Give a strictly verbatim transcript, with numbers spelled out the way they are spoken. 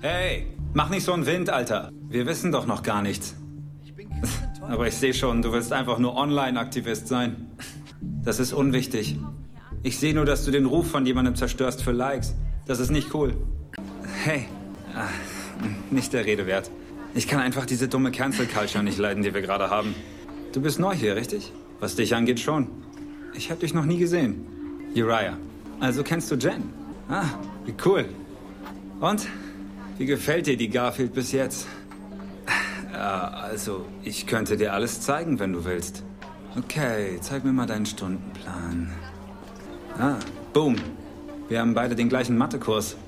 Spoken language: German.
Hey, mach nicht so einen Wind, Alter. Wir wissen doch noch gar nichts. Aber ich sehe schon, du willst einfach nur Online-Aktivist sein. Das ist unwichtig. Ich sehe nur, dass du den Ruf von jemandem zerstörst für Likes. Das ist nicht cool. Hey, ah, nicht der Rede wert. Ich kann einfach diese dumme Cancel-Culture nicht leiden, die wir gerade haben. Du bist neu hier, richtig? Was dich angeht schon. Ich habe dich noch nie gesehen. Uriah. Also kennst du Jen? Ah, wie cool. Und? Wie gefällt dir die Garfield bis jetzt? Ja, also, ich könnte dir alles zeigen, wenn du willst. Okay, zeig mir mal deinen Stundenplan. Ah, boom. Wir haben beide den gleichen Mathekurs.